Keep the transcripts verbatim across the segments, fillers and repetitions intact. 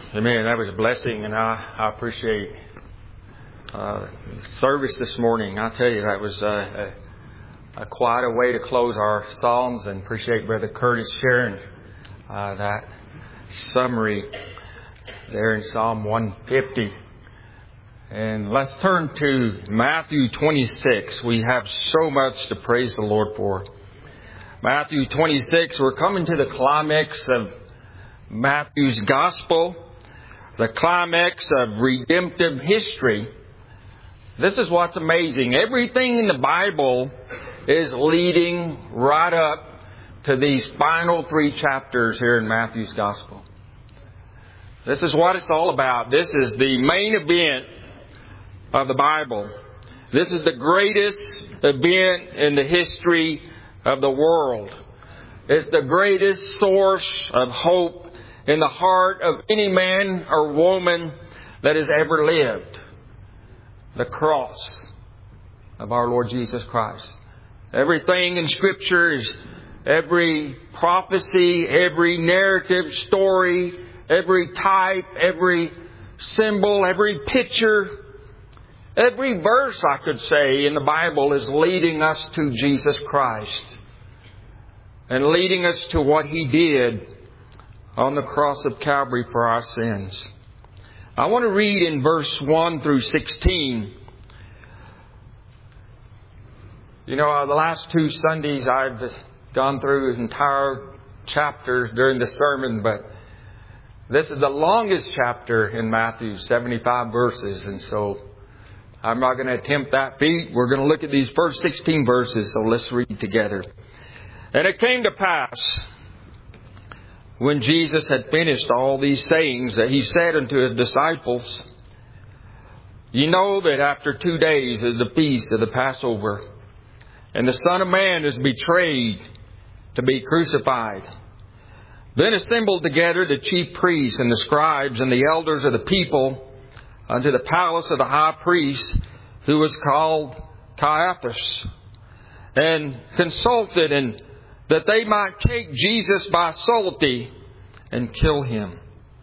Amen. That was a blessing, and I, I appreciate uh, the service this morning. I tell you, that was uh, a, a quite a way to close our Psalms, and appreciate Brother Curtis sharing uh, that summary there in Psalm one fifty. And let's turn to Matthew twenty-six. We have so much to praise the Lord for. Matthew twenty-six, we're coming to the climax of Matthew's Gospel, the climax of redemptive history. This is what's amazing. Everything in the Bible is leading right up to these final three chapters here in Matthew's Gospel. This is what it's all about. This is the main event of the Bible. This is the greatest event in the history of the world. It's the greatest source of hope in the heart of any man or woman that has ever lived. The cross of our Lord Jesus Christ. Everything in Scripture is every prophecy, every narrative story, every type, every symbol, every picture, every verse, I could say, in the Bible is leading us to Jesus Christ and leading us to what He did on the cross of Calvary for our sins. I want to read in verse one through sixteen. You know, the last two Sundays I've gone through entire chapters during the sermon, but this is the longest chapter in Matthew, seventy-five verses, and so I'm not going to attempt that feat. We're going to look at these first sixteen verses, so let's read together. And it came to pass, when Jesus had finished all these sayings, that He said unto His disciples, Ye know that after two days is the feast of the Passover, and the Son of Man is betrayed to be crucified. Then assembled together the chief priests and the scribes and the elders of the people unto the palace of the high priest, who was called Caiaphas, and consulted and that they might take Jesus by subtlety and kill Him.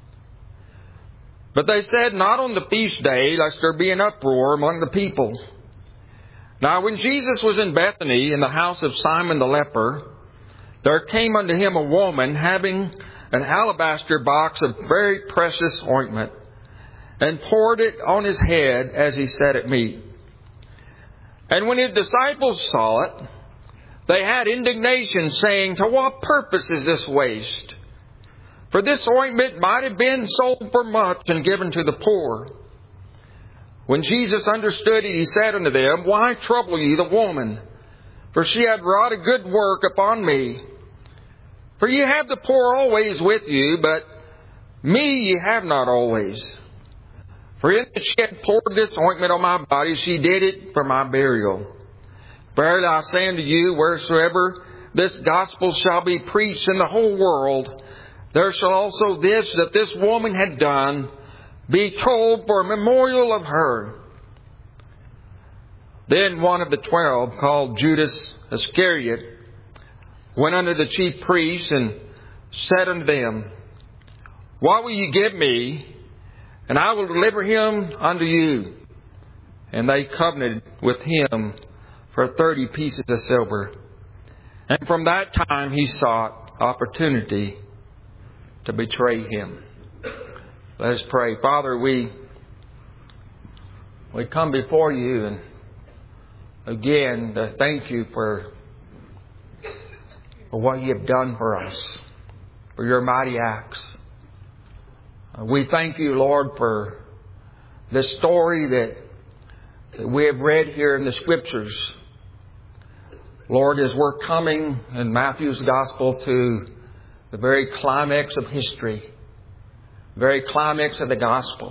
But they said, Not on the feast day, lest there be an uproar among the people. Now when Jesus was in Bethany, in the house of Simon the leper, there came unto Him a woman having an alabaster box of very precious ointment, and poured it on His head as He sat at meat. And when His disciples saw it, they had indignation, saying, To what purpose is this waste? For this ointment might have been sold for much and given to the poor. When Jesus understood it, He said unto them, Why trouble ye the woman? For she hath wrought a good work upon me. For ye have the poor always with you, but me ye have not always. For in that she had poured this ointment on my body, she did it for my burial. Verily I say unto you, wheresoever this gospel shall be preached in the whole world, there shall also this that this woman had done be told for a memorial of her. Then one of the twelve, called Judas Iscariot, went unto the chief priests and said unto them, What will ye give me, and I will deliver him unto you? And they covenanted with him for thirty pieces of silver. And from that time he sought opportunity to betray Him. Let us pray. Father, we we come before You and again to thank You for, for what You have done for us, for Your mighty acts. We thank You, Lord, for the story that, that we have read here in the Scriptures. Lord, as we're coming in Matthew's Gospel to the very climax of history, very climax of the Gospel,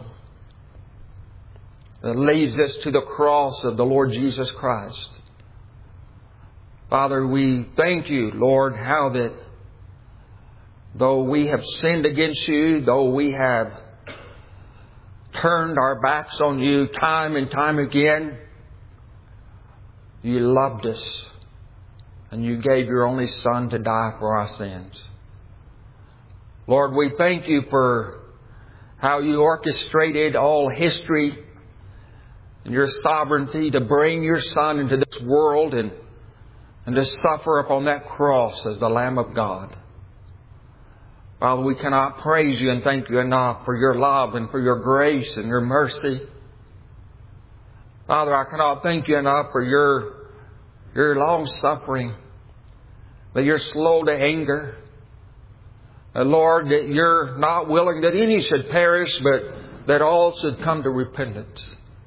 that leads us to the cross of the Lord Jesus Christ. Father, we thank You, Lord, how that though we have sinned against You, though we have turned our backs on You time and time again, You loved us. And You gave Your only Son to die for our sins. Lord, we thank You for how You orchestrated all history and Your sovereignty to bring Your Son into this world and, and to suffer upon that cross as the Lamb of God. Father, we cannot praise You and thank You enough for Your love and for Your grace and Your mercy. Father, I cannot thank You enough for Your, your long suffering, that You're slow to anger. And Lord, that You're not willing that any should perish, but that all should come to repentance.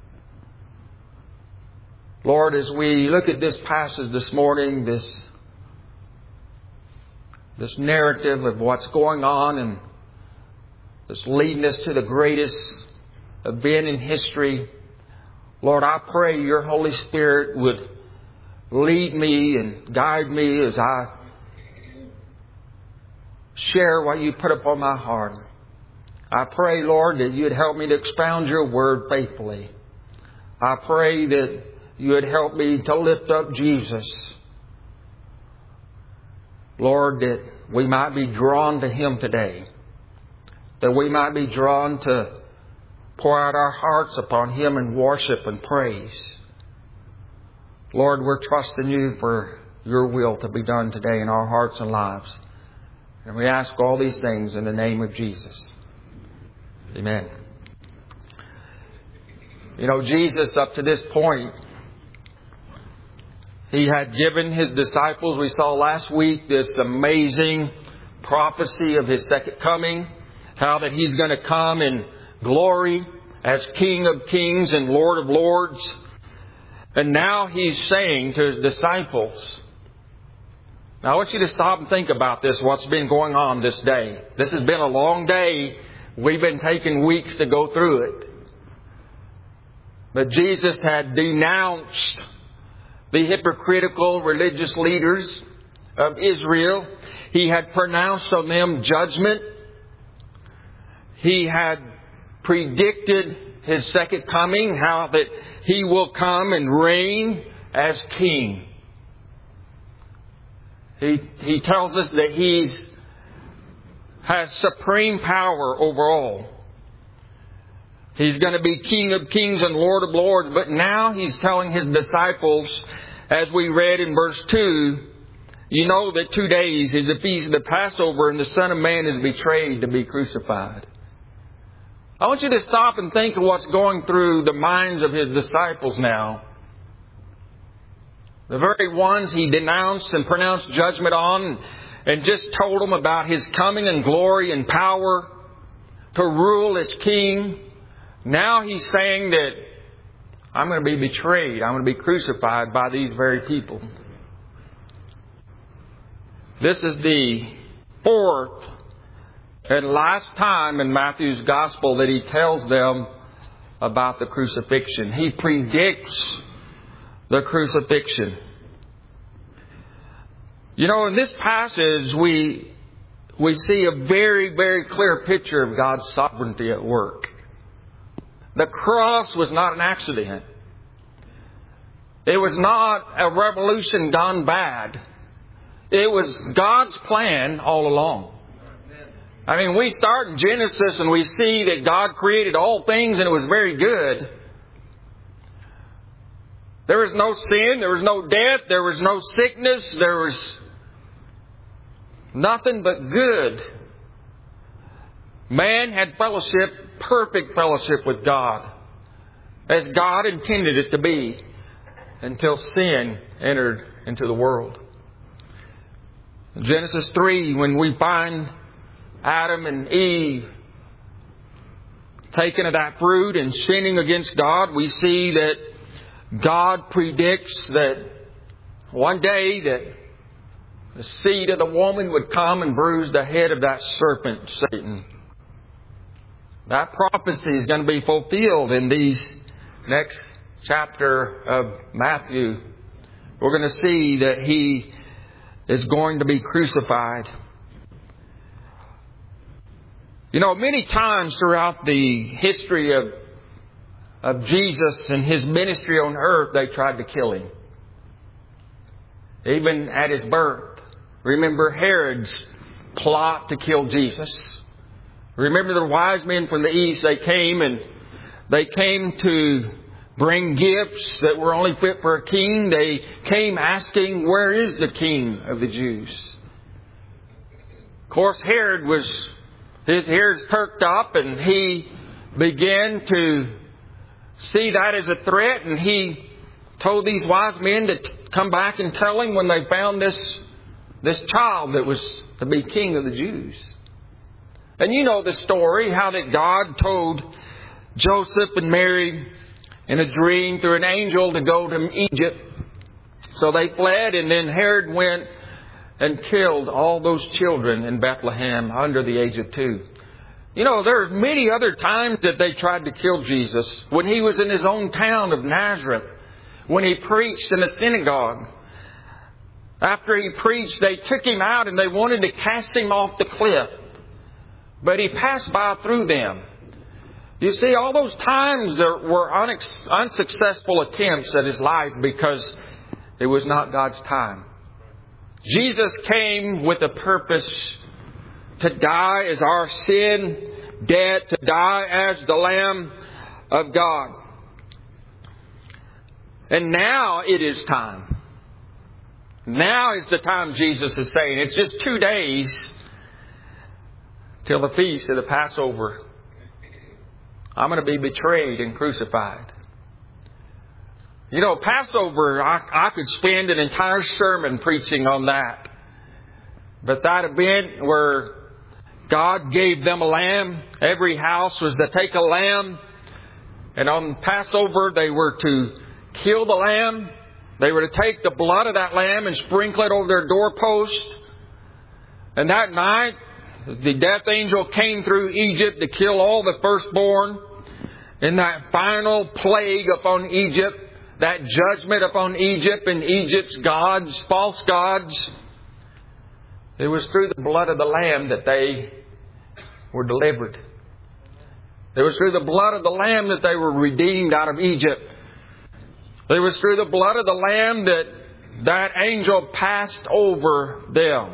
Lord, as we look at this passage this morning, this, this narrative of what's going on and this leading us to the greatest event in history, Lord, I pray Your Holy Spirit would lead me and guide me as I share what You put upon my heart. I pray, Lord, that You'd help me to expound Your Word faithfully. I pray that You would help me to lift up Jesus. Lord, that we might be drawn to Him today. That we might be drawn to pour out our hearts upon Him in worship and praise. Lord, we're trusting You for Your will to be done today in our hearts and lives. And we ask all these things in the name of Jesus. Amen. You know, Jesus, up to this point, He had given His disciples, we saw last week, this amazing prophecy of His second coming. How that He's going to come in glory as King of Kings and Lord of Lords. And now He's saying to His disciples, now I want you to stop and think about this, what's been going on this day. This has been a long day. We've been taking weeks to go through it. But Jesus had denounced the hypocritical religious leaders of Israel. He had pronounced on them judgment. He had predicted His second coming, how that He will come and reign as King. He, he tells us that He has supreme power over all. He's going to be King of Kings and Lord of Lords. But now He's telling His disciples, as we read in verse two, you know that two days is the feast of the Passover and the Son of Man is betrayed to be crucified. I want you to stop and think of what's going through the minds of His disciples now. The very ones He denounced and pronounced judgment on and just told them about His coming in glory and power to rule as King. Now He's saying that I'm going to be betrayed. I'm going to be crucified by these very people. This is the fourth and last time in Matthew's Gospel that He tells them about the crucifixion. He predicts the crucifixion. You know, in this passage we we see a very, very clear picture of God's sovereignty at work. The cross was not an accident. It was not a revolution gone bad. It was God's plan all along. I mean, we start in Genesis and we see that God created all things and it was very good. There was no sin, there was no death, there was no sickness, there was nothing but good. Man had fellowship, perfect fellowship with God, as God intended it to be, until sin entered into the world. In Genesis three, when we find Adam and Eve taking of that fruit and sinning against God, we see that God predicts that one day that the seed of the woman would come and bruise the head of that serpent, Satan. That prophecy is going to be fulfilled in these next chapter of Matthew. We're going to see that He is going to be crucified. You know, many times throughout the history of, of Jesus and His ministry on earth, they tried to kill Him. Even at His birth. Remember Herod's plot to kill Jesus. Remember the wise men from the east, they came and they came to bring gifts that were only fit for a king. They came asking, where is the king of the Jews? Of course, Herod was, his ears perked up and he began to see that as a threat, and he told these wise men to come back and tell him when they found this, this child that was to be king of the Jews. And you know the story, how that God told Joseph and Mary in a dream through an angel to go to Egypt. So they fled, and then Herod went and killed all those children in Bethlehem under the age of two. You know, there's many other times that they tried to kill Jesus. When He was in His own town of Nazareth, when He preached in a synagogue. After He preached, they took Him out and they wanted to cast Him off the cliff. But He passed by through them. You see, all those times there were unex- unsuccessful attempts at His life because it was not God's time. Jesus came with a purpose to die as our sin debt, to die as the Lamb of God. And now it is time. Now is the time, Jesus is saying. It's just two days till the feast of the Passover. I'm going to be betrayed and crucified. You know, Passover, I, I could spend an entire sermon preaching on that. But that event where God gave them a lamb, every house was to take a lamb. And on Passover, they were to kill the lamb. They were to take the blood of that lamb and sprinkle it over their doorpost. And that night, the death angel came through Egypt to kill all the firstborn. And that final plague upon Egypt, that judgment upon Egypt and Egypt's gods, false gods, it was through the blood of the Lamb that they were delivered. It was through the blood of the Lamb that they were redeemed out of Egypt. It was through the blood of the Lamb that that angel passed over them.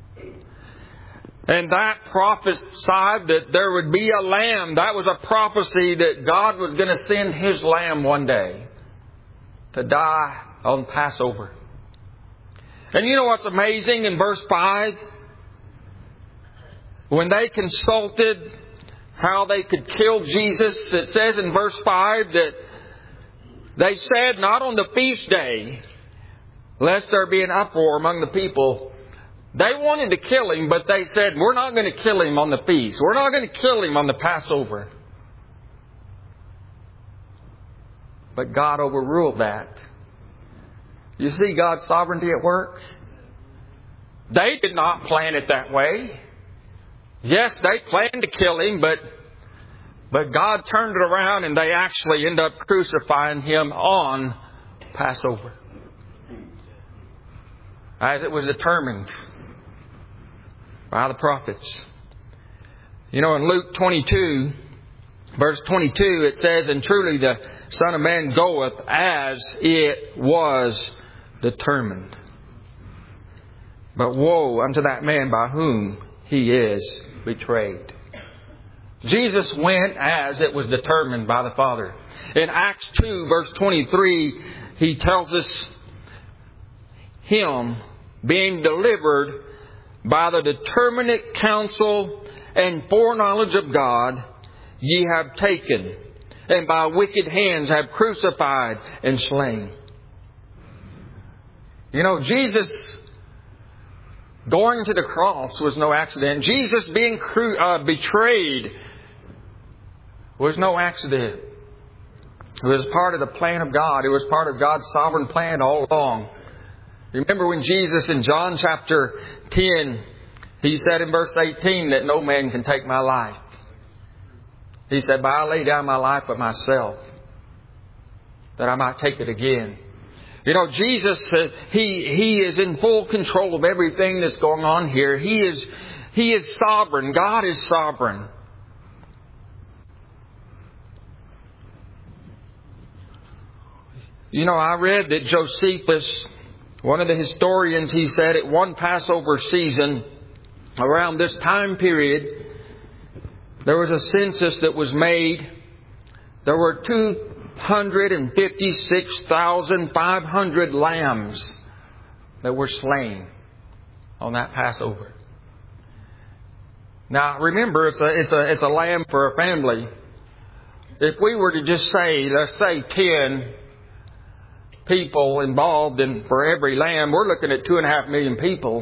And that prophesied that there would be a lamb. That was a prophecy that God was going to send His lamb one day to die on Passover. And you know what's amazing in verse five? When they consulted how they could kill Jesus, it says in verse five that they said, not on the feast day, lest there be an uproar among the people. They wanted to kill Him, but they said, we're not going to kill Him on the feast. We're not going to kill Him on the Passover. But God overruled that. You see God's sovereignty at work? They did not plan it that way. Yes, they planned to kill Him, but, but God turned it around and they actually end up crucifying Him on Passover. As it was determined by the prophets. You know, in Luke twenty-two, verse twenty-two, it says, and truly the Son of Man goeth as it was determined. But woe unto that man by whom He is betrayed. Jesus went as it was determined by the Father. In Acts two, verse twenty-three, He tells us, Him being delivered by the determinate counsel and foreknowledge of God, ye have taken, and by wicked hands have crucified and slain. You know, Jesus going to the cross was no accident. Jesus being cru- uh, betrayed was no accident. It was part of the plan of God. It was part of God's sovereign plan all along. Remember when Jesus in John chapter ten, He said in verse eighteen that no man can take my life. He said, but I lay down my life for myself, that I might take it again. You know, Jesus, uh, He He is in full control of everything that's going on here. He is He is sovereign. God is sovereign. You know, I read that Josephus, one of the historians, he said at one Passover season, around this time period, there was a census that was made. There were two hundred fifty-six thousand five hundred lambs that were slain on that Passover. Now, remember, it's a, it's a, it's a lamb for a family. If we were to just say, let's say ten people involved in for every lamb, we're looking at two and a half million people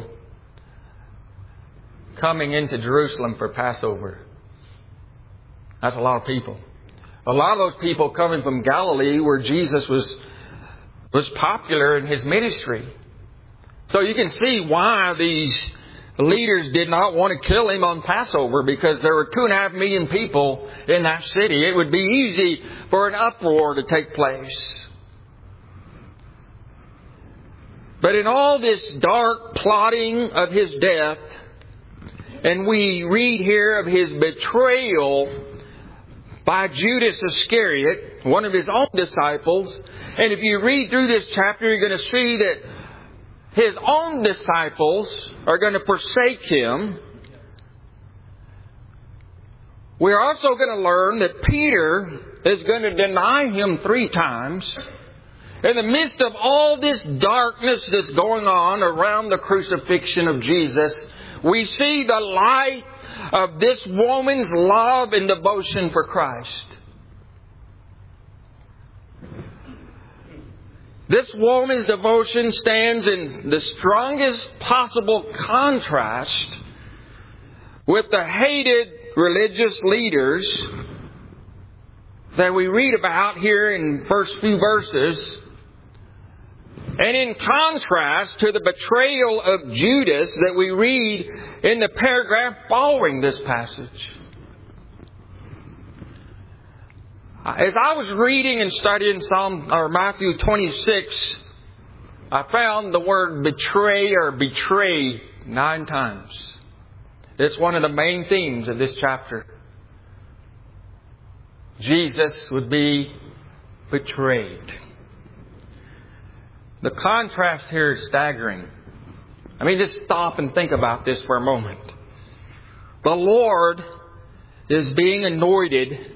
coming into Jerusalem for Passover. That's a lot of people. A lot of those people coming from Galilee, where Jesus was was popular in His ministry. So you can see why these leaders did not want to kill Him on Passover, because there were two and a half million people in that city. It would be easy for an uproar to take place. But in all this dark plotting of His death, and we read here of His betrayal by Judas Iscariot, one of His own disciples. And if you read through this chapter, you're going to see that His own disciples are going to forsake Him. We're also going to learn that Peter is going to deny Him three times. In the midst of all this darkness that's going on around the crucifixion of Jesus, we see the light of this woman's love and devotion for Christ. This woman's devotion stands in the strongest possible contrast with the hated religious leaders that we read about here in the first few verses, and in contrast to the betrayal of Judas that we read in the paragraph following this passage. As I was reading and studying Psalm or Matthew twenty-six, I found the word betray or betray nine times. It's one of the main themes of this chapter. Jesus would be betrayed. The contrast here is staggering. I mean, just stop and think about this for a moment. The Lord is being anointed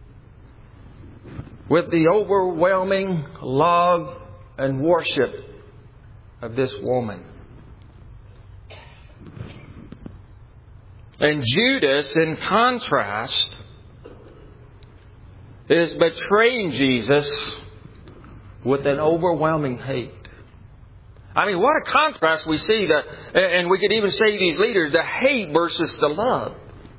with the overwhelming love and worship of this woman. And Judas, in contrast, is betraying Jesus with an overwhelming hate. I mean, what a contrast we see, that, and we could even say these leaders, the hate versus the love.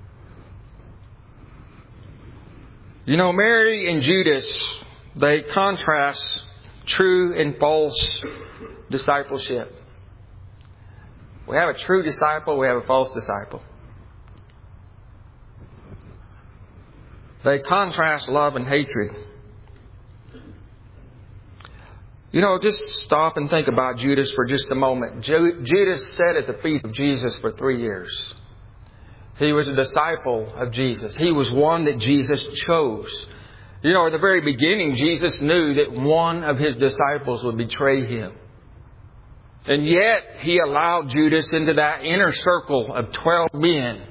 You know, Mary and Judas, they contrast true and false discipleship. We have a true disciple, we have a false disciple. They contrast love and hatred. You know, just stop and think about Judas for just a moment. Ju- Judas sat at the feet of Jesus for three years. He was a disciple of Jesus. He was one that Jesus chose. You know, at the very beginning, Jesus knew that one of His disciples would betray Him. And yet, He allowed Judas into that inner circle of twelve men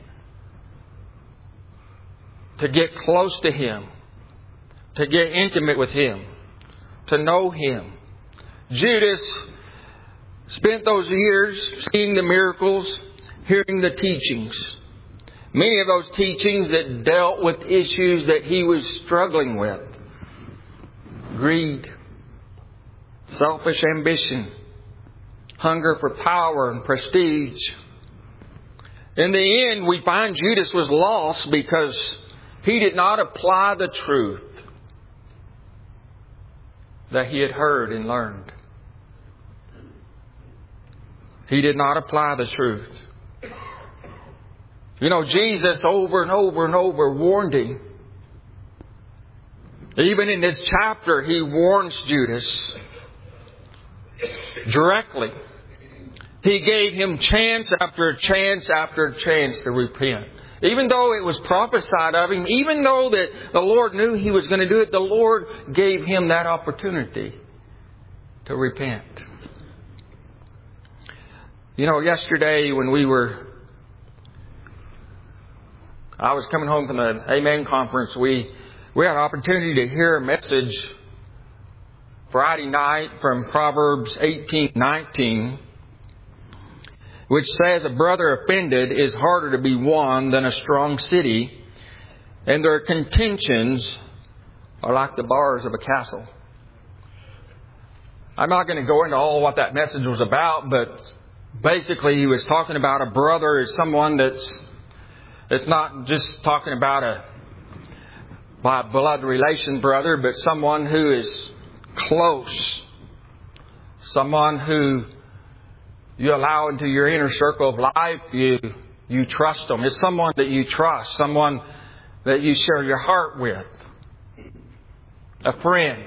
to get close to Him, to get intimate with Him, to know Him. Judas spent those years seeing the miracles, hearing the teachings. Many of those teachings that dealt with issues that he was struggling with. Greed, selfish ambition, hunger for power and prestige. In the end, we find Judas was lost because he did not apply the truth that he had heard and learned. He did not apply the truth. You know, Jesus over and over and over warned him. Even in this chapter, He warns Judas directly. He gave him chance after chance after chance to repent. Even though it was prophesied of him, even though that the Lord knew he was going to do it, the Lord gave him that opportunity to repent. You know, yesterday when we were I was coming home from the Amen conference. We we had an opportunity to hear a message Friday night from Proverbs eighteen nineteen, which says, "A brother offended is harder to be won than a strong city, and their contentions are like the bars of a castle." I'm not going to go into all what that message was about, but basically he was talking about a brother as someone that's it's not just talking about a by blood relation brother, but someone who is close, someone who you allow into your inner circle of life. You you trust them. It's someone that you trust, someone that you share your heart with, a friend.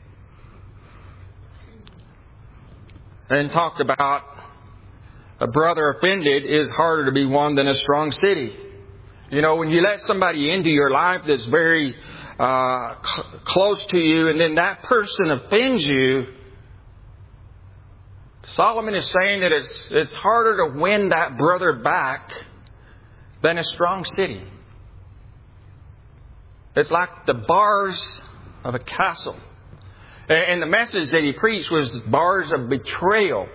And talked about a brother offended is harder to be won than a strong city. You know, when you let somebody into your life that's very uh, cl- close to you, and then that person offends you, Solomon is saying that it's it's harder to win that brother back than a strong city. It's like the bars of a castle. And the message that he preached was bars of betrayal.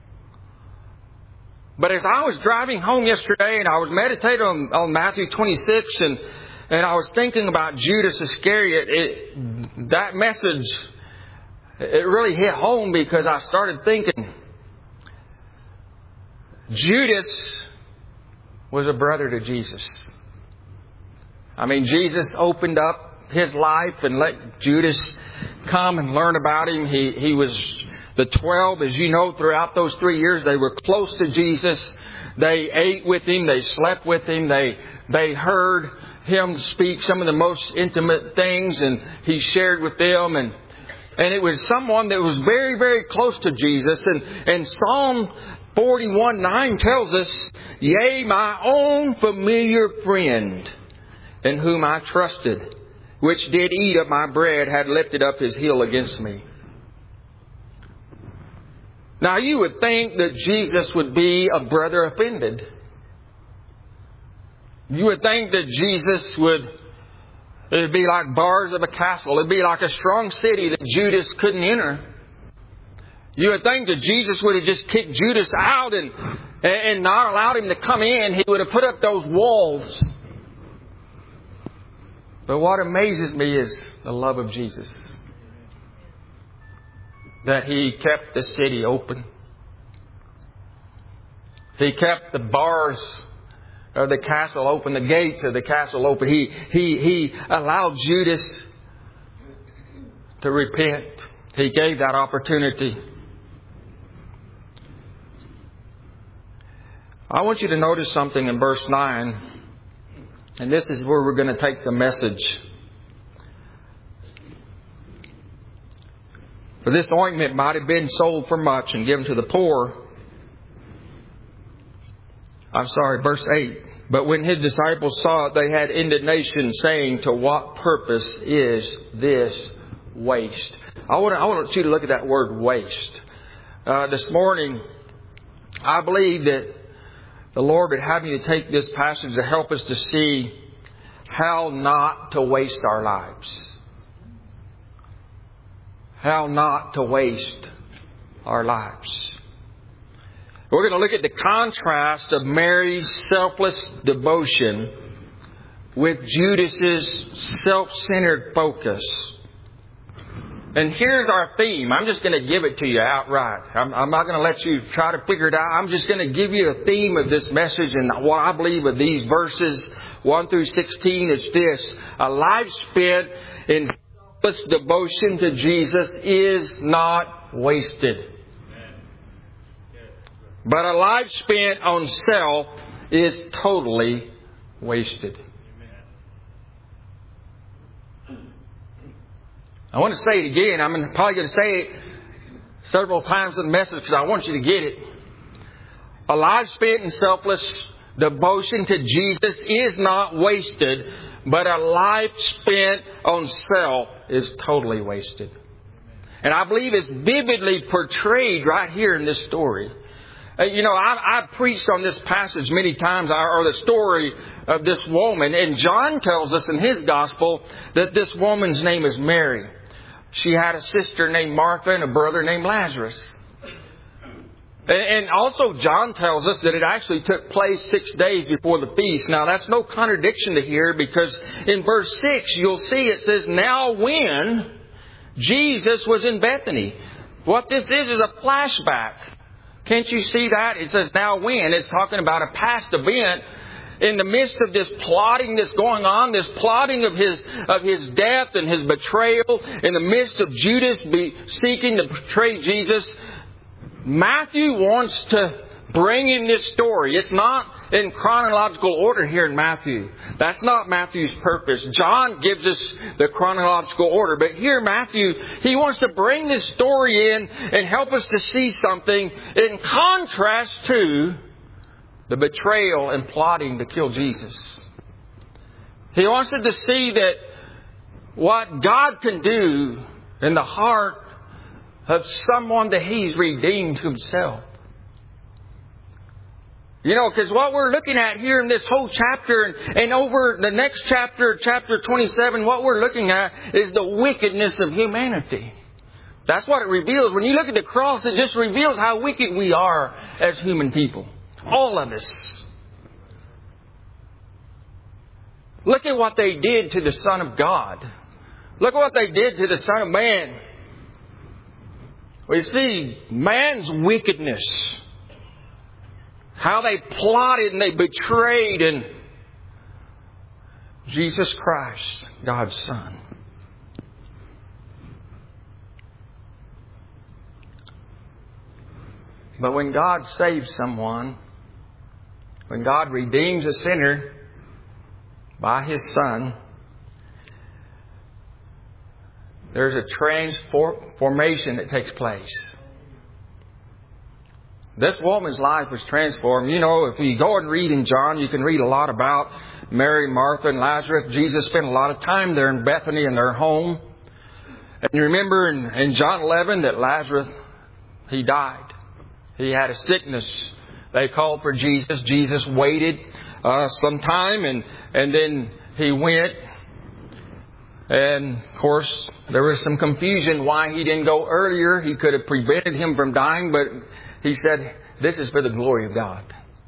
But as I was driving home yesterday and I was meditating on, on Matthew twenty-six and, and I was thinking about Judas Iscariot, it, that message, it really hit home because I started thinking, Judas was a brother to Jesus. I mean, Jesus opened up his life and let Judas come and learn about him. He he was the twelve, as you know, throughout those three years, they were close to Jesus. They ate with him. They slept with him. They they heard him speak some of the most intimate things, and he shared with them. And and it was someone that was very, very close to Jesus. And, and Psalm forty-one nine tells us, "Yea, my own familiar friend, in whom I trusted, which did eat of my bread, had lifted up his heel against me." Now you would think that Jesus would be a brother offended. You would think that Jesus would, it would be like bars of a castle. It would be like a strong city that Judas couldn't enter. You would think that Jesus would have just kicked Judas out and, and not allowed him to come in. He would have put up those walls. But what amazes me is the love of Jesus. That He kept the city open. He kept the bars of the castle open, the gates of the castle open. He, he, he allowed Judas to repent. He gave that opportunity. I want you to notice something in verse nine. And this is where we're going to take the message. For this ointment might have been sold for much and given to the poor. I'm sorry, verse eight. But when His disciples saw it, they had indignation, saying, "To what purpose is this waste?" I want, to, I want you to look at that word waste. Uh, this morning, I believe that the Lord would have me to take this passage to help us to see how not to waste our lives. How not to waste our lives. We're going to look at the contrast of Mary's selfless devotion with Judas's self-centered focus. And here's our theme. I'm just going to give it to you outright. I'm, I'm not going to let you try to figure it out. I'm just going to give you a theme of this message and what I believe of these verses one through sixteen is this. A life spent in selfless devotion to Jesus is not wasted. But a life spent on self is totally wasted. I want to say it again. I'm probably going to say it several times in the message because I want you to get it. A life spent in selfless devotion to Jesus is not wasted, but a life spent on self is totally wasted. And I believe it's vividly portrayed right here in this story. You know, I, I've preached on this passage many times, or the story of this woman. And John tells us in his gospel that this woman's name is Mary. She had a sister named Martha and a brother named Lazarus. And also John tells us that it actually took place six days before the feast. Now that's no contradiction to here, because in verse six you'll see it says, now when Jesus was in Bethany. What this is is a flashback. Can't you see that? It says now when. It's talking about a past event. In the midst of this plotting that's going on, this plotting of his of his death and his betrayal, in the midst of Judas be seeking to betray Jesus, Matthew wants to bring in this story. It's not in chronological order here in Matthew. That's not Matthew's purpose. John gives us the chronological order. But here Matthew, he wants to bring this story in and help us to see something in contrast to the betrayal and plotting to kill Jesus. He wants us to see that what God can do in the heart of someone that He's redeemed Himself. You know, because what we're looking at here in this whole chapter and, and over the next chapter, chapter twenty-seven, what we're looking at is the wickedness of humanity. That's what it reveals. When you look at the cross, it just reveals how wicked we are as human people. All of us. Look at what they did to the Son of God. Look at what they did to the Son of Man. We see man's wickedness. How they plotted and they betrayed and Jesus Christ, God's Son. But when God saves someone, when God redeems a sinner by His Son, there's a transformation that takes place. This woman's life was transformed. You know, if you go and read in John, you can read a lot about Mary, Martha, and Lazarus. Jesus spent a lot of time there in Bethany in their home. And you remember in, in John eleven that Lazarus, he died. He had a sickness. They called for Jesus. Jesus waited uh, some time and, and then He went. And of course, there was some confusion why He didn't go earlier. He could have prevented him from dying, but He said, this is for the glory of God.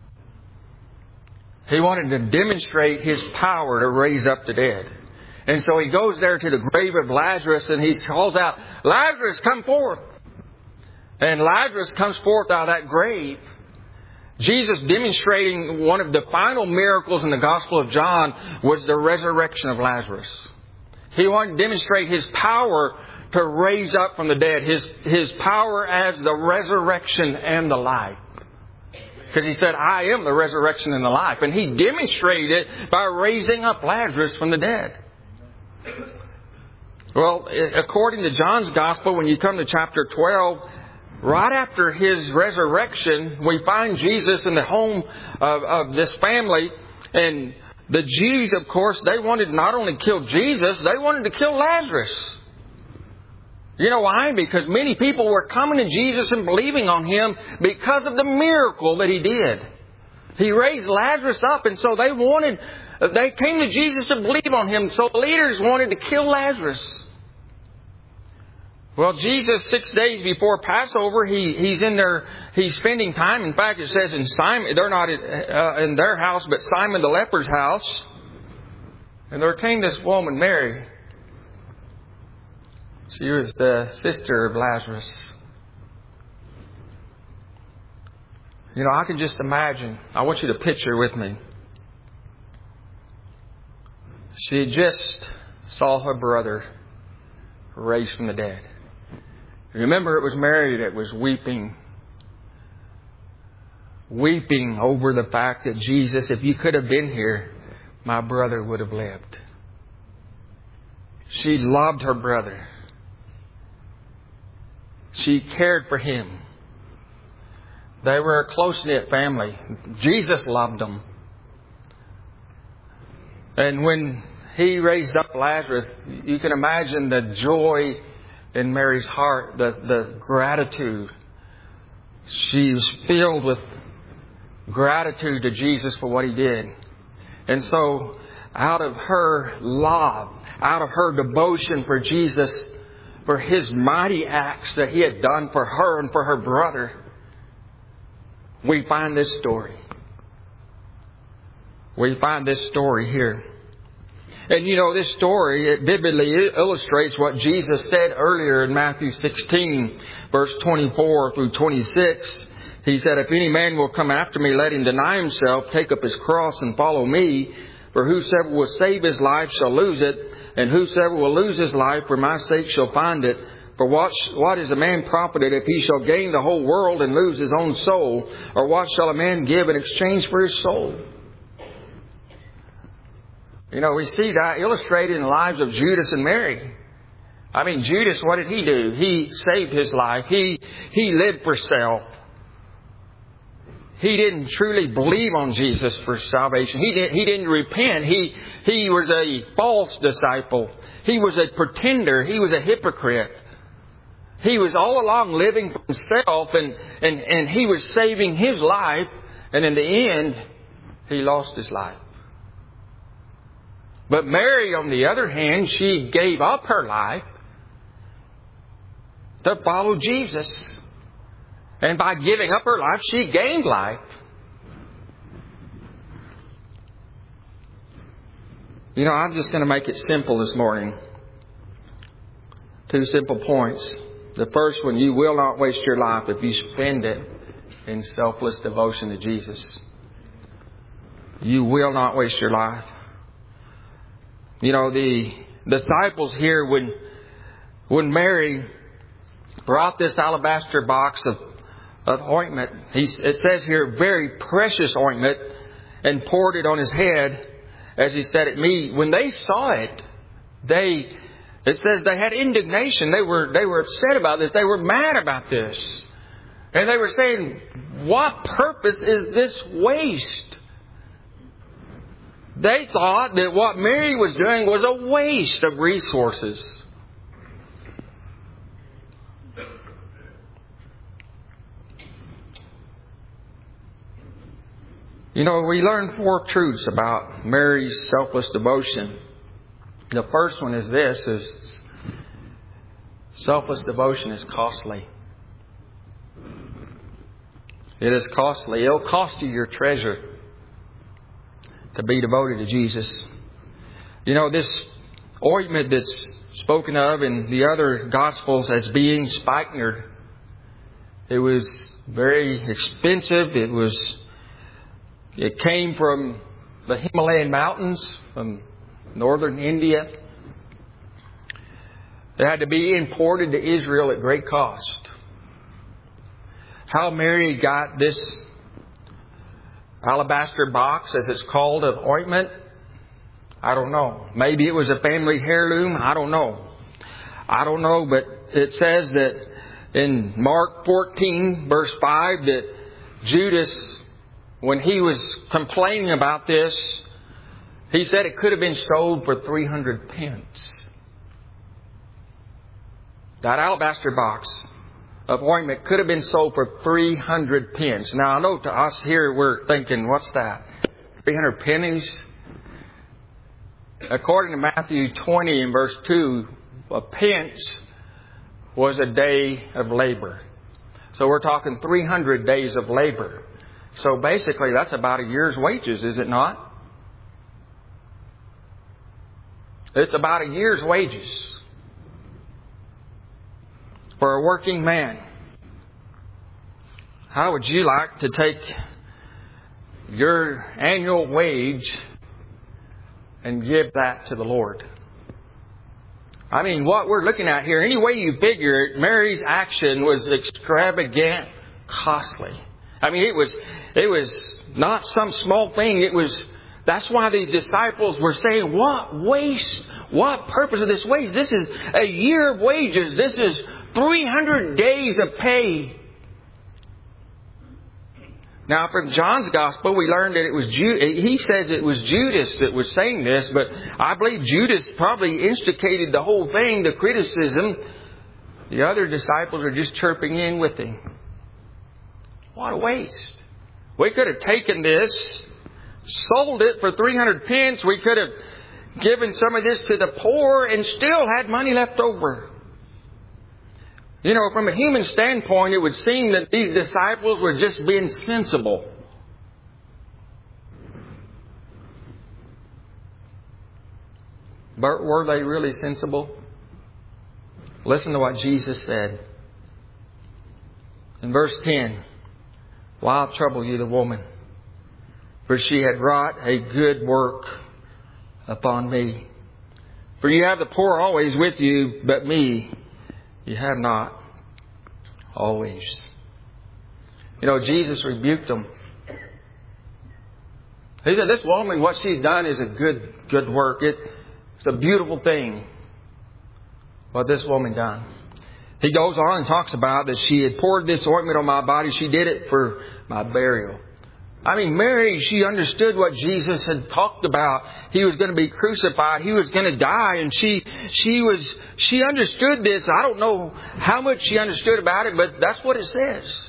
He wanted to demonstrate His power to raise up the dead. And so He goes there to the grave of Lazarus and He calls out, Lazarus, come forth. And Lazarus comes forth out of that grave. Jesus demonstrating one of the final miracles in the Gospel of John was the resurrection of Lazarus. He wanted to demonstrate His power to raise up from the dead. His, his power as the resurrection and the life. Because He said, I am the resurrection and the life. And He demonstrated it by raising up Lazarus from the dead. Well, according to John's Gospel, when you come to chapter twelve, right after His resurrection, we find Jesus in the home of, of this family. And the Jews, of course, they wanted to not only kill Jesus, they wanted to kill Lazarus. You know why? Because many people were coming to Jesus and believing on Him because of the miracle that He did. He raised Lazarus up, and so they wanted, they came to Jesus to believe on Him. So leaders wanted to kill Lazarus. Well, Jesus, six days before Passover, he, he's in there, he's spending time. In fact, it says in Simon, they're not uh, in their house, but Simon the leper's house. And there came this woman, Mary. She was the sister of Lazarus. You know, I can just imagine. I want you to picture with me. She just saw her brother raised from the dead. Remember, it was Mary that was weeping. Weeping over the fact that Jesus, if you could have been here, my brother would have lived. She loved her brother. She cared for him. They were a close-knit family. Jesus loved them. And when He raised up Lazarus, you can imagine the joy in Mary's heart, the, the gratitude She was filled with gratitude to Jesus for what He did. And so, out of her love, out of her devotion for Jesus, for His mighty acts that He had done for her and for her brother, we find this story. We find this story here. And you know, this story, it vividly illustrates what Jesus said earlier in Matthew sixteen, verse twenty-four through twenty-six. He said, "If any man will come after me, let him deny himself, take up his cross and follow me. For whosoever will save his life shall lose it, and whosoever will lose his life for my sake shall find it. For what, what is a man profited if he shall gain the whole world and lose his own soul? Or what shall a man give in exchange for his soul?" You know, we see that illustrated in the lives of Judas and Mary. I mean, Judas, what did he do? He saved his life. He, he lived for self. He didn't truly believe on Jesus for salvation. He didn't, he didn't repent. He, he was a false disciple. He was a pretender. He was a hypocrite. He was all along living for himself, and, and, and he was saving his life. And in the end, he lost his life. But Mary, on the other hand, she gave up her life to follow Jesus. And by giving up her life, she gained life. You know, I'm just going to make it simple this morning. Two simple points. The first one, you will not waste your life if you spend it in selfless devotion to Jesus. You will not waste your life. You know, the disciples here, when, when Mary brought this alabaster box of, of ointment, he, it says here, very precious ointment, and poured it on His head as He sat at meat. When they saw it, they, it says they had indignation. They were, they were upset about this. They were mad about this. And they were saying, what purpose is this waste? They thought that what Mary was doing was a waste of resources. You know, we learn four truths about Mary's selfless devotion. The first one is this, is selfless devotion is costly. It is costly. It'll cost you your treasure to be devoted to Jesus. You know, this ointment that's spoken of in the other Gospels as being spikenard, it was very expensive. It was, it came from the Himalayan mountains, from northern India. It had to be imported to Israel at great cost. How Mary got this alabaster box, as it's called, of ointment, I don't know. Maybe it was a family heirloom. I don't know. I don't know, but it says that in Mark fourteen, verse five, that Judas, when he was complaining about this, he said it could have been sold for three hundred pence. That alabaster box of ointment could have been sold for three hundred pence. Now, I know to us here, we're thinking, what's that? three hundred pennies? According to Matthew twenty and verse two, a pence was a day of labor. So we're talking three hundred days of labor. So basically, that's about a year's wages, is it not? It's about a year's wages for a working man. How would you like to take your annual wage and give that to the Lord? I mean, what we're looking at here, any way you figure it, Mary's action was extravagant, costly. I mean, it was, it was not some small thing. It was, that's why the disciples were saying, what waste? What purpose of this waste? This is a year of wages. This is three hundred days of pay. Now, from John's Gospel, we learned that it was Ju- he says it was Judas that was saying this, but I believe Judas probably instigated the whole thing, the criticism. The other disciples are just chirping in with him. What a waste. We could have taken this, sold it for three hundred pence. We could have given some of this to the poor and still had money left over. You know, from a human standpoint, it would seem that these disciples were just being sensible. But were they really sensible? Listen to what Jesus said. In verse ten, why trouble you the woman? For she had wrought a good work upon me. For you have the poor always with you, but me you have not always. You know, Jesus rebuked them. He said, this woman, what she's done is a good, good work. It, it's a beautiful thing what this woman done. He goes on and talks about that she had poured this ointment on my body. She did it for my burial. I mean, Mary, she understood what Jesus had talked about. He was going to be crucified. He was going to die. And she, she was, she understood this. I don't know how much she understood about it, but that's what it says.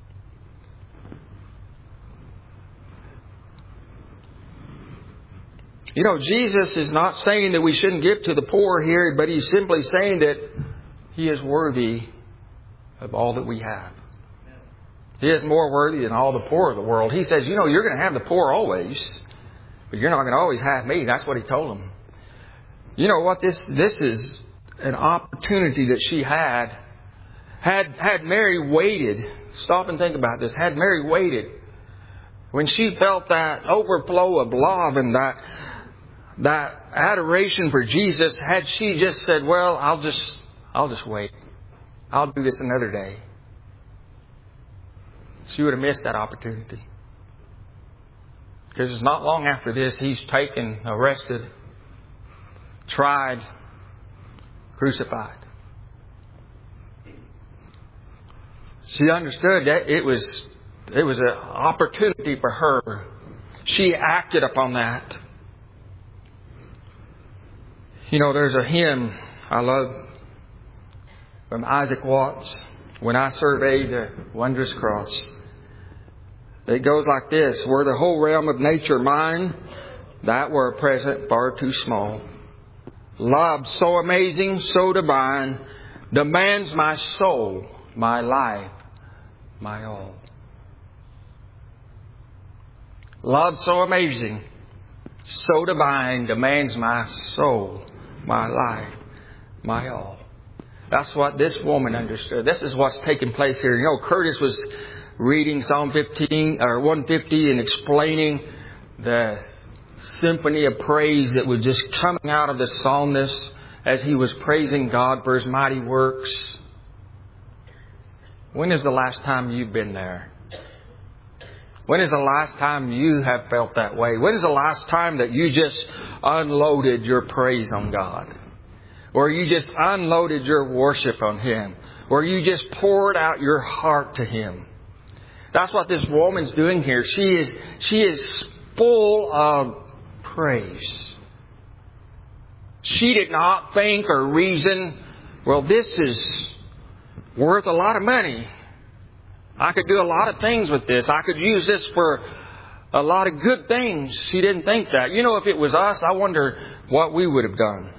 You know, Jesus is not saying that we shouldn't give to the poor here, but He's simply saying that He is worthy of all that we have. He is more worthy than all the poor of the world. He says, you know, you're going to have the poor always, but you're not going to always have me. That's what He told them. You know what? This this is an opportunity that she had. Had, had Mary waited, stop and think about this. Had Mary waited, when she felt that overflow of love and that, that adoration for Jesus, had she just said, well, I'll just, I'll just wait. I'll do this another day. She would have missed that opportunity. Because it's not long after this, he's taken, arrested, tried, crucified. She understood that it was, it was an opportunity for her. She acted upon that. You know, there's a hymn I love from Isaac Watts, When I Survey the Wondrous Cross. It goes like this. Were the whole realm of nature mine, that were a present far too small. Love so amazing, so divine, demands my soul, my life, my all. Love so amazing, so divine, demands my soul, my life, my all. That's what this woman understood. This is what's taking place here. You know, Curtis was reading Psalm fifteen or one fifty and explaining the symphony of praise that was just coming out of the psalmist as he was praising God for His mighty works. When is the last time you've been there? When is the last time you have felt that way? When is the last time that you just unloaded your praise on God? Or you just unloaded your worship on Him? Or you just poured out your heart to Him? That's what this woman's doing here. She is, she is full of praise. She did not think or reason, well, this is worth a lot of money. I could do a lot of things with this. I could use this for a lot of good things. She didn't think that. You know, if it was us, I wonder what we would have done.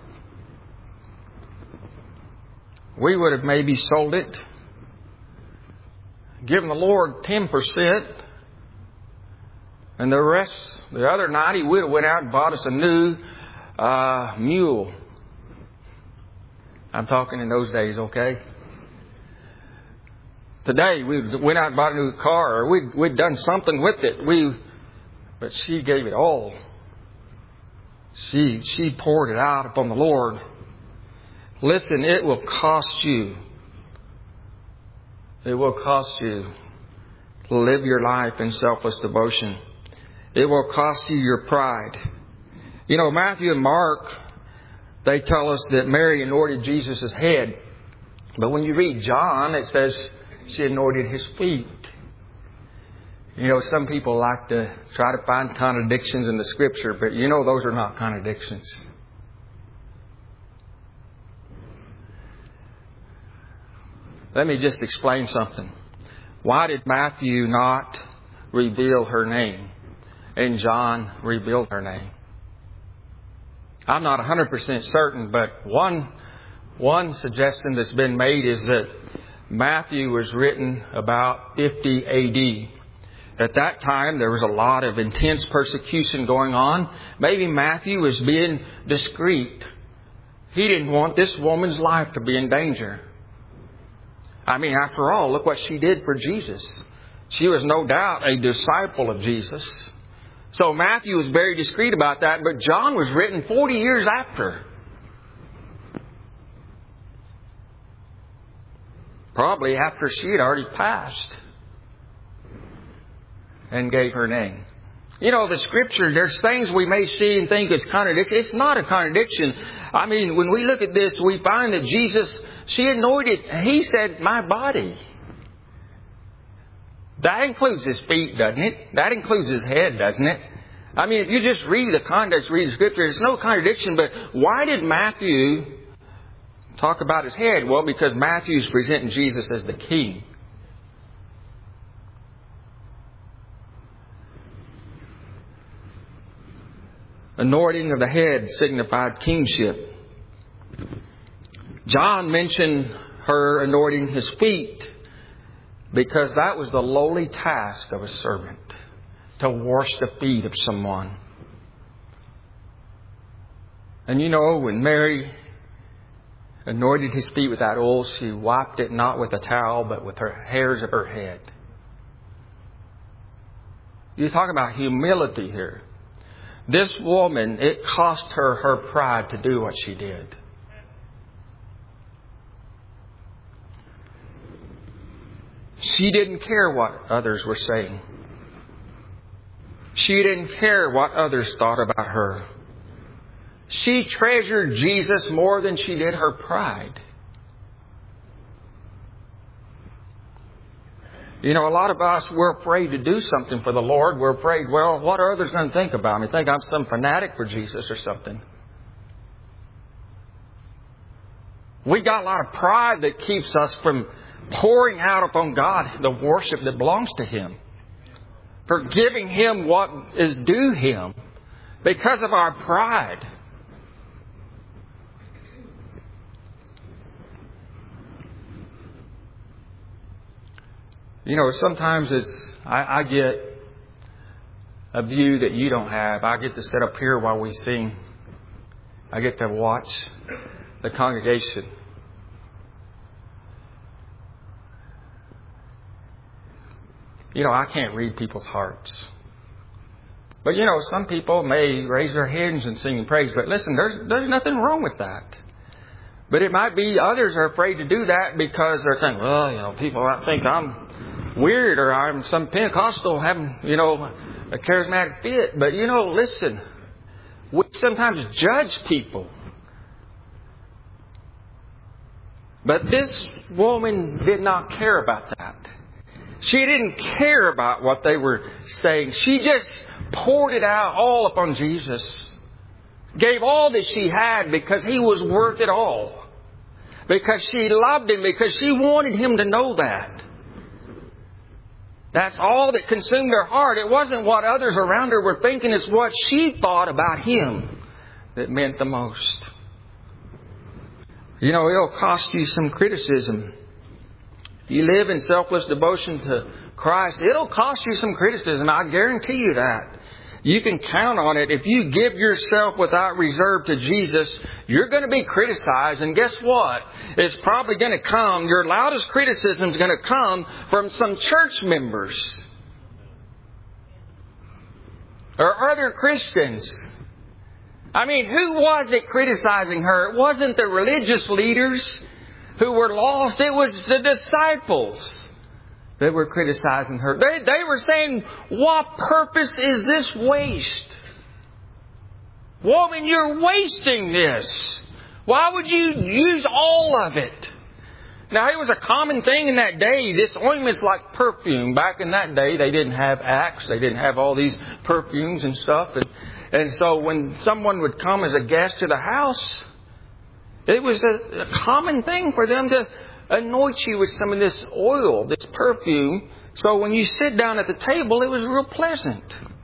We would have maybe sold it, given the Lord ten percent, and the rest, the other ninety, we'd have went out and bought us a new uh, mule. I'm talking in those days, okay? Today, we went out and bought a new car, or we'd, we'd done something with it. We, but she gave it all. She, she poured it out upon the Lord. Listen, it will cost you. It will cost you to live your life in selfless devotion. It will cost you your pride. You know, Matthew and Mark, they tell us that Mary anointed Jesus' head. But when you read John, it says she anointed His feet. You know, some people like to try to find contradictions in the Scripture, but you know those are not contradictions. Let me just explain something. Why did Matthew not reveal her name and John revealed her name? I'm not one hundred percent certain, but one, one suggestion that's been made is that Matthew was written about fifty A D. At that time, there was a lot of intense persecution going on. Maybe Matthew was being discreet. He didn't want this woman's life to be in danger. I mean, after all, look what she did for Jesus. She was no doubt a disciple of Jesus. So Matthew was very discreet about that, but John was written forty years after. Probably after she had already passed and gave her name. You know, the Scripture, there's things we may see and think it's contradiction. It's not a contradiction. I mean, when we look at this, we find that Jesus, she anointed, He said, my body. That includes His feet, doesn't it? That includes His head, doesn't it? I mean, if you just read the context, read the Scripture, it's no contradiction. But why did Matthew talk about His head? Well, because Matthew's presenting Jesus as the King. Anointing of the head signified kingship. John mentioned her anointing His feet because that was the lowly task of a servant, to wash the feet of someone. And you know, when Mary anointed His feet with that oil, she wiped it not with a towel, but with her hairs of her head. You talk about humility here. This woman, it cost her her pride to do what she did. She didn't care what others were saying. She didn't care what others thought about her. She treasured Jesus more than she did her pride. You know, a lot of us, we're afraid to do something for the Lord. We're afraid, well, what are others going to think about me? Think I'm some fanatic for Jesus or something. We got a lot of pride that keeps us from pouring out upon God the worship that belongs to Him. For giving Him what is due Him because of our pride. You know, sometimes it's, I, I get a view that you don't have. I get to sit up here while we sing. I get to watch the congregation. You know, I can't read people's hearts. But, you know, some people may raise their hands and sing praise. But listen, there's, there's nothing wrong with that. But it might be others are afraid to do that because they're thinking, well, you know, people might think I'm weird or I'm some Pentecostal having, you know, a charismatic fit. But, you know, listen, we sometimes judge people. But this woman did not care about that. She didn't care about what they were saying. She just poured it out all upon Jesus. Gave all that she had because He was worth it all. Because she loved Him. Because she wanted Him to know that. That's all that consumed her heart. It wasn't what others around her were thinking. It's what she thought about Him that meant the most. You know, it'll cost you some criticism. You live in selfless devotion to Christ, it'll cost you some criticism. I guarantee you that. You can count on it. If you give yourself without reserve to Jesus, you're going to be criticized. And guess what? It's probably going to come, your loudest criticism is going to come from some church members or other Christians. I mean, who was it criticizing her? It wasn't the religious leaders who were lost. It was the disciples that were criticizing her. They, they were saying, what purpose is this waste? Woman, you're wasting this. Why would you use all of it? Now, it was a common thing in that day. This ointment's like perfume. Back in that day, they didn't have Axe. They didn't have all these perfumes and stuff. And, and so when someone would come as a guest to the house, it was a, a common thing for them to anoint you with some of this oil, this perfume, so when you sit down at the table, it was real pleasant.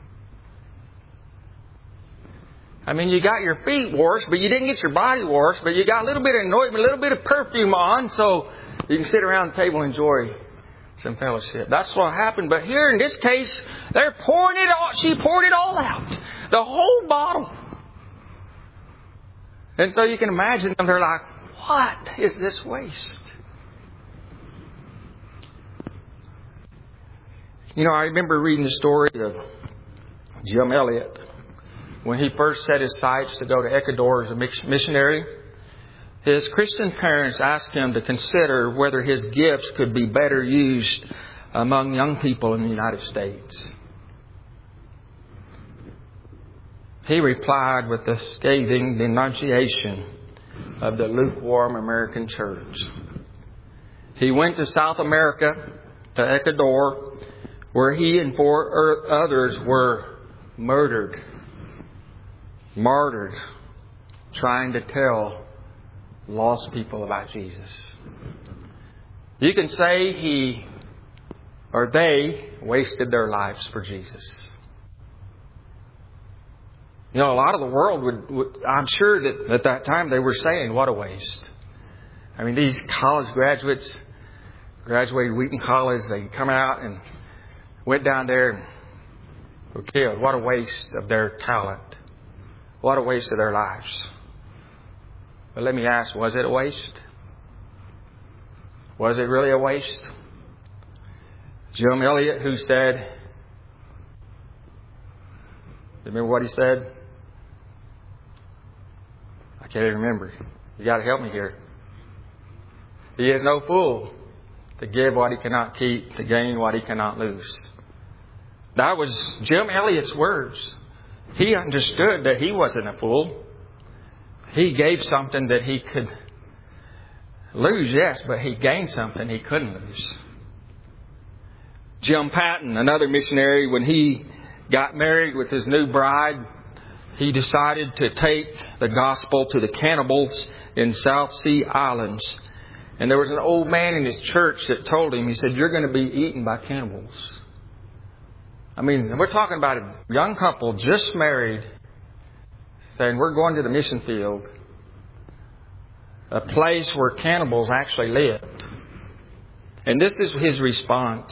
I mean, you got your feet washed, but you didn't get your body washed, but you got a little bit of anointment, a little bit of perfume on, so you can sit around the table and enjoy some fellowship. That's what happened. But here in this case, they're pouring it all. She poured it all out. The whole bottle. And so you can imagine them. They're like, what is this waste? You know, I remember reading the story of Jim Elliot. When he first set his sights to go to Ecuador as a missionary, his Christian parents asked him to consider whether his gifts could be better used among young people in the United States. He replied with the scathing denunciation of the lukewarm American church. He went to South America, to Ecuador, where he and four others were murdered. Martyred, trying to tell lost people about Jesus. You can say he or they wasted their lives for Jesus. You know, a lot of the world would, would I'm sure that at that time they were saying, what a waste. I mean, these college graduates graduated Wheaton College, they come out and went down there and were killed. What a waste of their talent. What a waste of their lives. But let me ask, was it a waste? Was it really a waste? Jim Elliot, who said, remember what he said? I can't even remember. You got to help me here. He is no fool to give what he cannot keep, to gain what he cannot lose. That was Jim Elliot's words. He understood that he wasn't a fool. He gave something that he could lose, yes, but he gained something he couldn't lose. Jim Patton, another missionary, when he got married with his new bride, he decided to take the gospel to the cannibals in South Sea Islands. And there was an old man in his church that told him, he said, you're going to be eaten by cannibals. I mean, we're talking about a young couple just married saying, we're going to the mission field, a place where cannibals actually lived. And this is his response.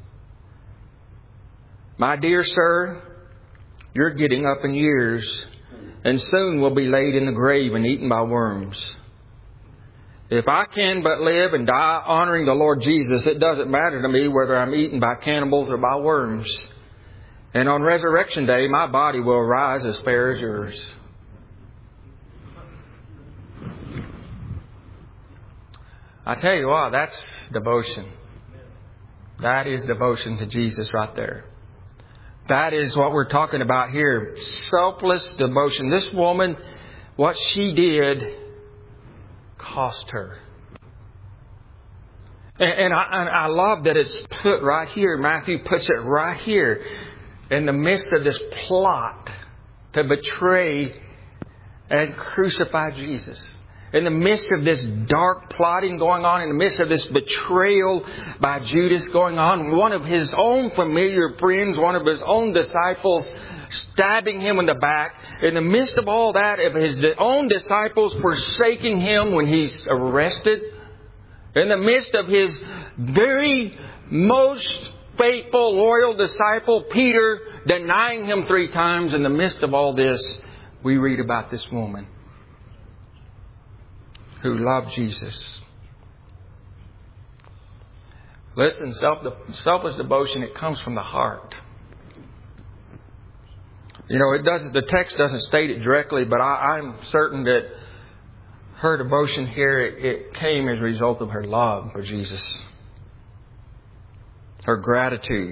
My dear sir, you're getting up in years and soon will be laid in the grave and eaten by worms. If I can but live and die honoring the Lord Jesus, it doesn't matter to me whether I'm eaten by cannibals or by worms. And on resurrection day, my body will rise as fair as yours. I tell you what, that's devotion. That is devotion to Jesus right there. That is what we're talking about here. Selfless devotion. This woman, what she did cost her. And, and, I, and I love that it's put right here. Matthew puts it right here. In the midst of this plot to betray and crucify Jesus. In the midst of this dark plotting going on, in the midst of this betrayal by Judas going on, one of his own familiar friends, one of his own disciples, stabbing him in the back. In the midst of all that, of his own disciples forsaking him when he's arrested. In the midst of his very most faithful, loyal disciple, Peter, denying him three times. In the midst of all this, we read about this woman who loved Jesus. Listen, self, selfless devotion, it comes from the heart. You know, it doesn't. The text doesn't state it directly, but I, I'm certain that her devotion here, it, it came as a result of her love for Jesus. Her gratitude.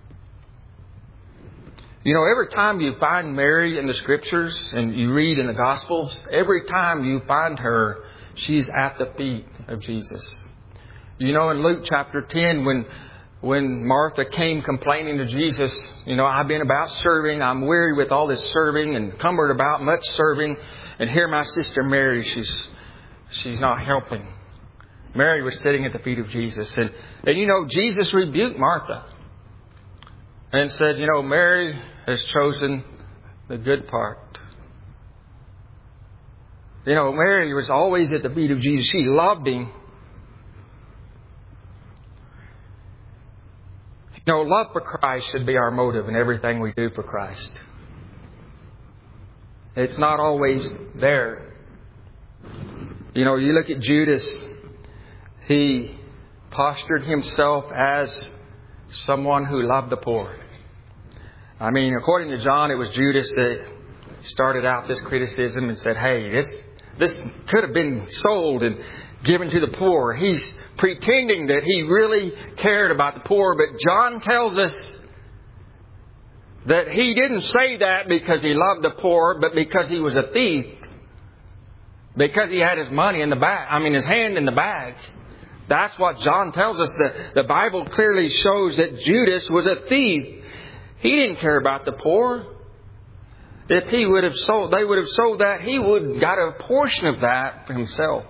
You know, every time you find Mary in the Scriptures and you read in the Gospels, every time you find her, she's at the feet of Jesus. You know, in Luke chapter ten, when when Martha came complaining to Jesus, you know, I've been about serving, I'm weary with all this serving and cumbered about much serving, and here my sister Mary, she's she's not helping. Mary was sitting at the feet of Jesus. And, and you know, Jesus rebuked Martha and said, you know, Mary has chosen the good part. You know, Mary was always at the feet of Jesus. She loved Him. You know, love for Christ should be our motive in everything we do for Christ. It's not always there. You know, you look at Judas. He postured himself as someone who loved the poor. I mean, according to John, it was Judas that started out this criticism and said, hey, this this could have been sold and given to the poor. He's pretending that he really cared about the poor. But John tells us that he didn't say that because he loved the poor, but because he was a thief. Because he had his money in the bag. I mean, his hand in the bag. That's what John tells us. That the Bible clearly shows that Judas was a thief. He didn't care about the poor. If he would have sold, they would have sold that, he would have got a portion of that for himself.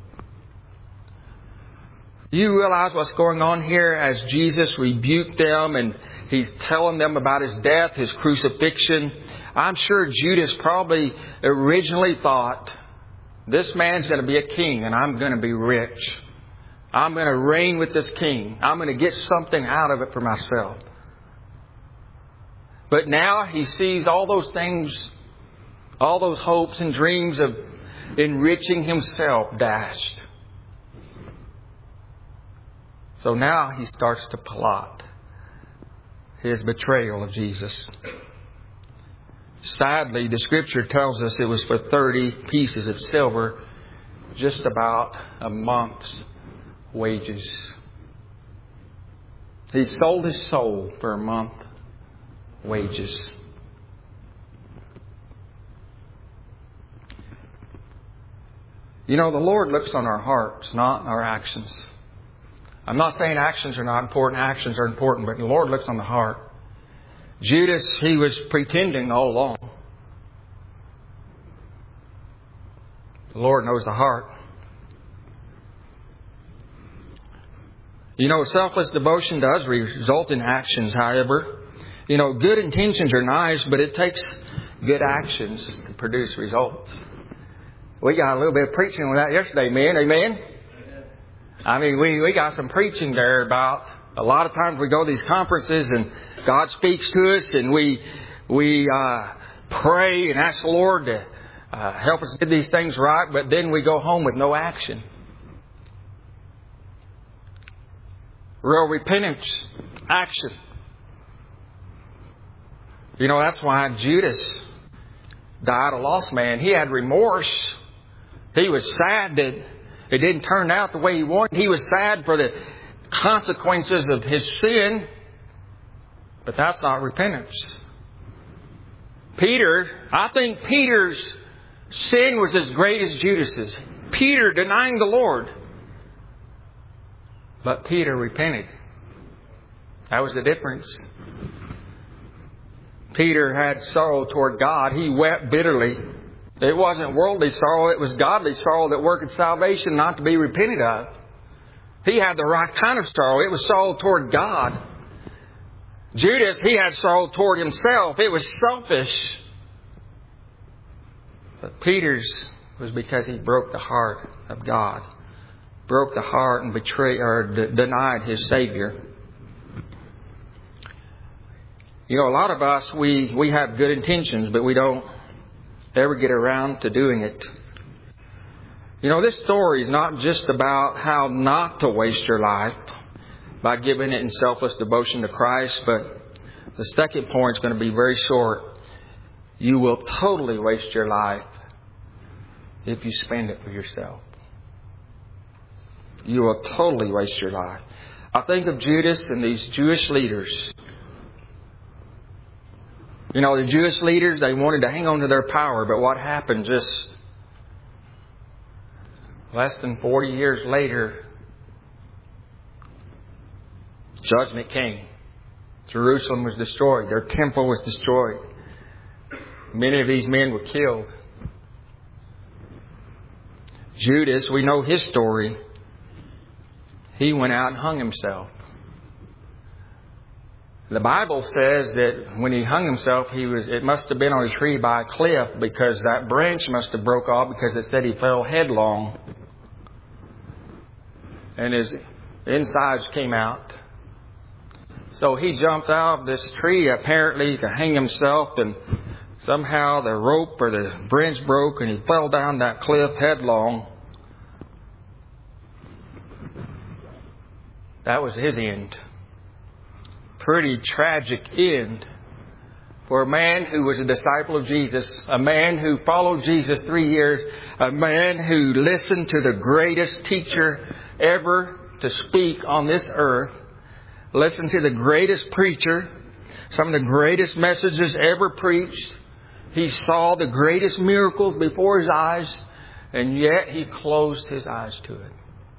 You realize what's going on here as Jesus rebuked them and He's telling them about His death, His crucifixion. I'm sure Judas probably originally thought, this man's going to be a king and I'm going to be rich. I'm going to reign with this king. I'm going to get something out of it for myself. But now he sees all those things, all those hopes and dreams of enriching himself dashed. So now he starts to plot his betrayal of Jesus. Sadly, the Scripture tells us it was for thirty pieces of silver, just about a month's wages. He sold his soul for a month's wages. You know, the Lord looks on our hearts, not our actions. I'm not saying actions are not important. Actions are important, but the Lord looks on the heart. Judas, he was pretending all along. The Lord knows the heart. You know, selfless devotion does result in actions, however. You know, good intentions are nice, but it takes good actions to produce results. We got a little bit of preaching on that yesterday, man. Amen? I mean, we, we got some preaching there about a lot of times we go to these conferences and God speaks to us and we we uh, pray and ask the Lord to uh, help us get these things right, but then we go home with no action. Real repentance, action. You know, that's why Judas died a lost man. He had remorse. He was sad that it didn't turn out the way he wanted. He was sad for the consequences of his sin. But that's not repentance. Peter, I think Peter's sin was as great as Judas's. Peter denying the Lord. But Peter repented. That was the difference. Peter had sorrow toward God. He wept bitterly. It wasn't worldly sorrow. It was godly sorrow that worked salvation, not to be repented of. He had the right kind of sorrow. It was sorrow toward God. Judas, he had sorrow toward himself. It was selfish. But Peter's was because he broke the heart of God. Broke the heart and betrayed or d- denied his Savior. You know, a lot of us, we, we have good intentions, but we don't ever get around to doing it. You know, this story is not just about how not to waste your life by giving it in selfless devotion to Christ, but the second point is going to be very short. You will totally waste your life if you spend it for yourself. You will totally waste your life. I think of Judas and these Jewish leaders. You know, the Jewish leaders, they wanted to hang on to their power, but what happened just less than forty years later, judgment came. Jerusalem was destroyed. Their temple was destroyed. Many of these men were killed. Judas, we know his story. he went out and hung himself. The Bible says that when he hung himself, he was, it must have been on a tree by a cliff, because that branch must have broke off, because it said he fell headlong. And his insides came out. So he jumped out of this tree apparently to hang himself, and somehow the rope or the branch broke and he fell down that cliff headlong. That was his end. Pretty tragic end for a man who was a disciple of Jesus, a man who followed Jesus three years, a man who listened to the greatest teacher ever to speak on this earth, listened to the greatest preacher, some of the greatest messages ever preached. He saw the greatest miracles before his eyes, and yet he closed his eyes to it.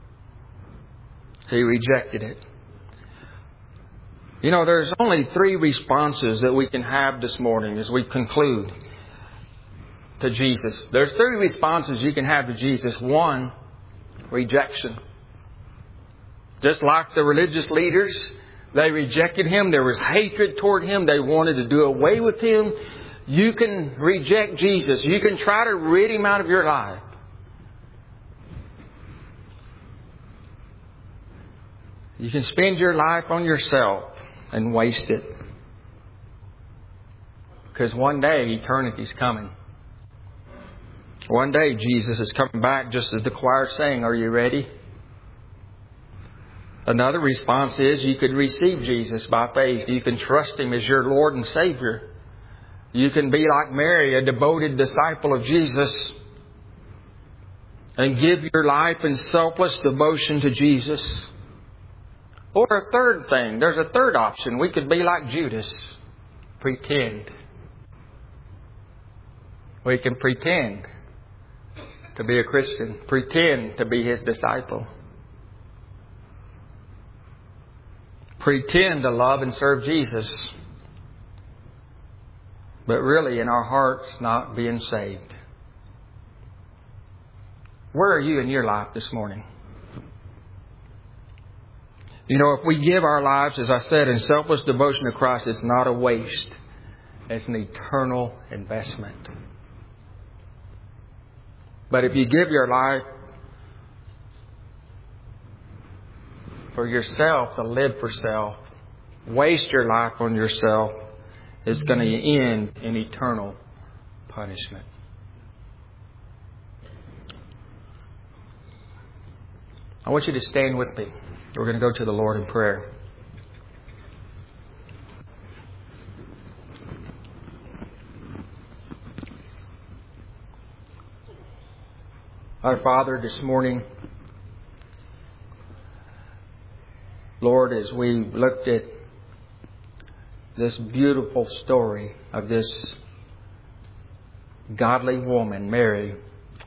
He rejected it. You know, there's only three responses that we can have this morning as we conclude to Jesus. There's three responses you can have to Jesus. One, rejection. Just like the religious leaders, they rejected Him. There was hatred toward Him. They wanted to do away with Him. You can reject Jesus. You can try to rid Him out of your life. You can spend your life on yourself and waste it. Because one day eternity's coming. One day Jesus is coming back, just as the choir sang, "Are you ready?" Another response is you could receive Jesus by faith. You can trust Him as your Lord and Savior. You can be like Mary, a devoted disciple of Jesus, and give your life in selfless devotion to Jesus. Or a third thing, there's a third option. We could be like Judas. Pretend. We can pretend to be a Christian. Pretend to be His disciple. Pretend to love and serve Jesus. But really in our hearts not being saved. Where are you in your life this morning? You know, if we give our lives, as I said, in selfless devotion to Christ, it's not a waste. It's an eternal investment. But if you give your life for yourself, to live for self, waste your life on yourself, it's going to end in eternal punishment. I want you to stand with me. We're going to go to the Lord in prayer. Our Father, this morning, Lord, as we looked at this beautiful story of this godly woman, Mary,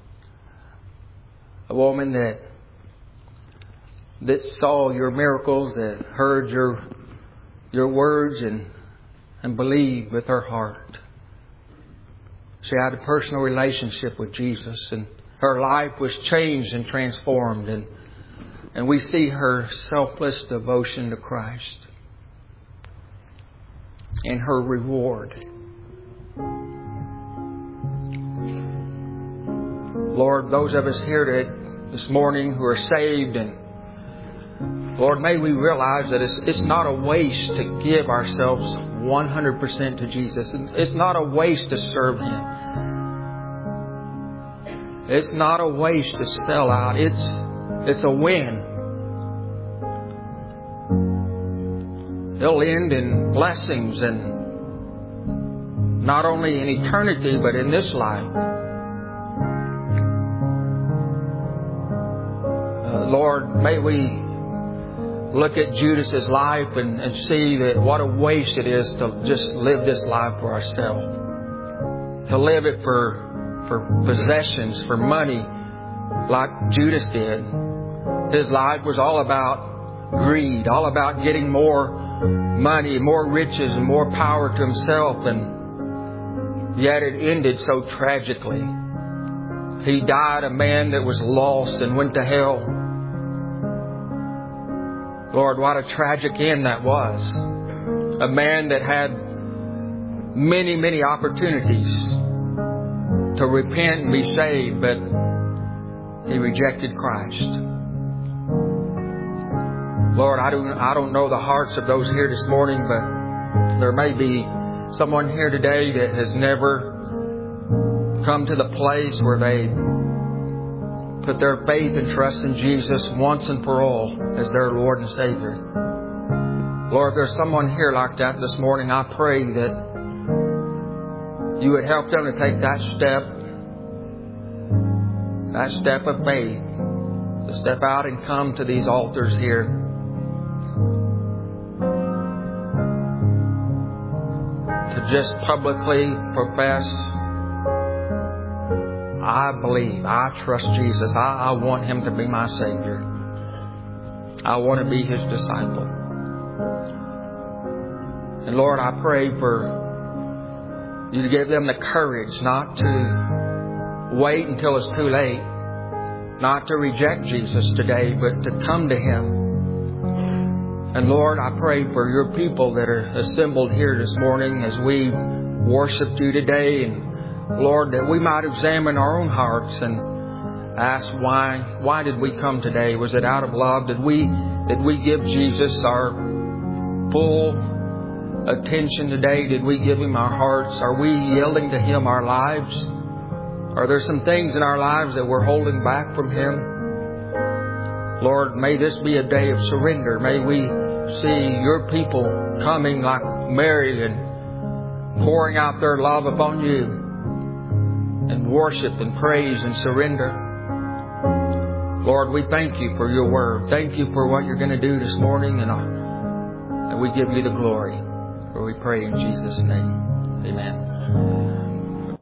a woman that that saw your miracles, that heard your your words and and believed with her heart. She had a personal relationship with Jesus, and her life was changed and transformed, and and we see her selfless devotion to Christ and her reward. Lord, those of us here this morning who are saved, and Lord, may we realize that it's, it's not a waste to give ourselves one hundred percent to Jesus. It's not a waste to serve Him. It's not a waste to sell out. It's, it's a win. It'll end in blessings, and not only in eternity, but in this life. Uh, Lord, may we look at Judas's life and, and see that what a waste it is to just live this life for ourselves. To live it for, for possessions, for money, like Judas did. His life was all about greed, all about getting more money, more riches, and more power to himself. And yet it ended so tragically. He died a man that was lost and went to hell. Lord, what a tragic end that was. A man that had many, many opportunities to repent and be saved, but he rejected Christ. Lord, I don't, I don't know the hearts of those here this morning, but there may be someone here today that has never come to the place where they put their faith and trust in Jesus once and for all as their Lord and Savior. Lord, if there's someone here like that this morning, I pray that You would help them to take that step, that step of faith, to step out and come to these altars here. To just publicly profess, I believe, I trust Jesus. I, I want Him to be my Savior. I want to be His disciple. And Lord, I pray for You to give them the courage not to wait until it's too late, not to reject Jesus today, but to come to Him. And Lord, I pray for Your people that are assembled here this morning as we worship You today. And Lord, that we might examine our own hearts and ask why, why did we come today? Was it out of love? Did we, did we give Jesus our full attention today? Did we give Him our hearts? Are we yielding to Him our lives? Are there some things in our lives that we're holding back from Him? Lord, may this be a day of surrender. May we see Your people coming like Mary and pouring out their love upon You and worship and praise and surrender. Lord, we thank You for Your word. Thank You for what You're going to do this morning, and, and we give You the glory. For we pray in Jesus' name. Amen.